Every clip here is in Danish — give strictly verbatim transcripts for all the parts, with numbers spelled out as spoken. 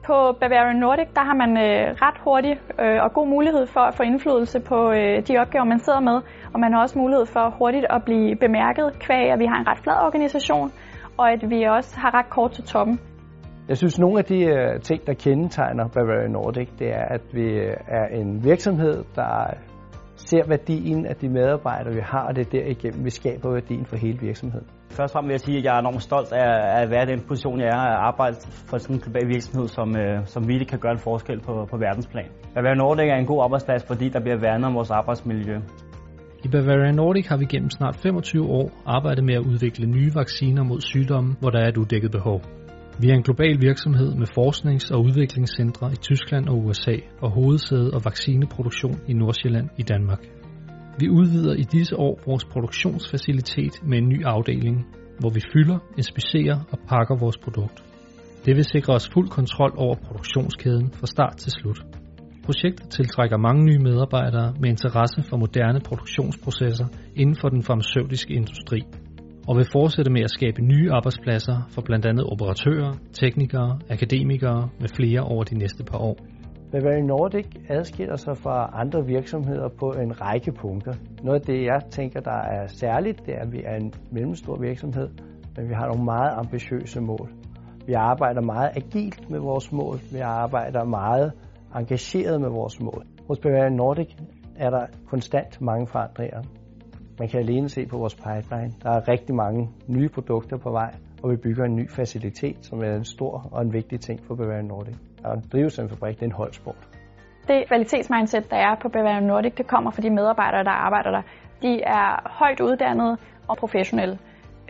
På Bavarian Nordic der har man øh, ret hurtigt øh, og god mulighed for at få indflydelse på øh, de opgaver, man sidder med. Og man har også mulighed for hurtigt at blive bemærket kvæg, at vi har en ret flad organisation, og at vi også har ret kort til toppen. Jeg synes, nogle af de uh, ting, der kendetegner Bavarian Nordic, det er, at vi er en virksomhed, der ser værdien af de medarbejdere, vi har, og det er derigennem, vi skaber værdien for hele virksomheden. Først og fremmest vil jeg sige, at jeg er enormt stolt af at være i den position, jeg er, at arbejde for sådan en global virksomhed, som, som virkelig kan gøre en forskel på, på verdensplan. Bavarian Nordic er en god arbejdsplads, fordi der bliver værnet om vores arbejdsmiljø. I Bavarian Nordic har vi gennem snart femogtyve år arbejdet med at udvikle nye vacciner mod sygdomme, hvor der er et udækket behov. Vi er en global virksomhed med forsknings- og udviklingscentre i Tyskland og U S A og hovedsæde og vaccineproduktion i Nordsjælland i Danmark. Vi udvider i disse år vores produktionsfacilitet med en ny afdeling, hvor vi fylder, inspicerer og pakker vores produkt. Det vil sikre os fuld kontrol over produktionskæden fra start til slut. Projektet tiltrækker mange nye medarbejdere med interesse for moderne produktionsprocesser inden for den farmaceutiske industri, og vil fortsætte med at skabe nye arbejdspladser for blandt andet operatører, teknikere, akademikere med flere over de næste par år. Bavarian Nordic adskiller sig fra andre virksomheder på en række punkter. Noget af det, jeg tænker, der er særligt, det er, at vi er en mellemstor virksomhed, men vi har nogle meget ambitiøse mål. Vi arbejder meget agilt med vores mål. Vi arbejder meget engageret med vores mål. Hos Bavarian Nordic er der konstant mange forandringer. Man kan alene se på vores pipeline. Der er rigtig mange nye produkter på vej, og vi bygger en ny facilitet, som er en stor og en vigtig ting for Bavarian Nordic. Og drives af en fabrik, det er en holdsport. Det kvalitetsmindset, der er på Bavarian Nordic, det kommer fra de medarbejdere, der arbejder der. De er højt uddannede og professionelle.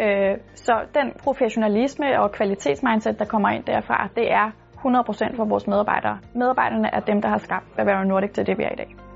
Så den professionalisme og kvalitetsmindset, der kommer ind derfra, det er hundrede procent for vores medarbejdere. Medarbejderne er dem, der har skabt Bavarian Nordic til det, vi er i dag.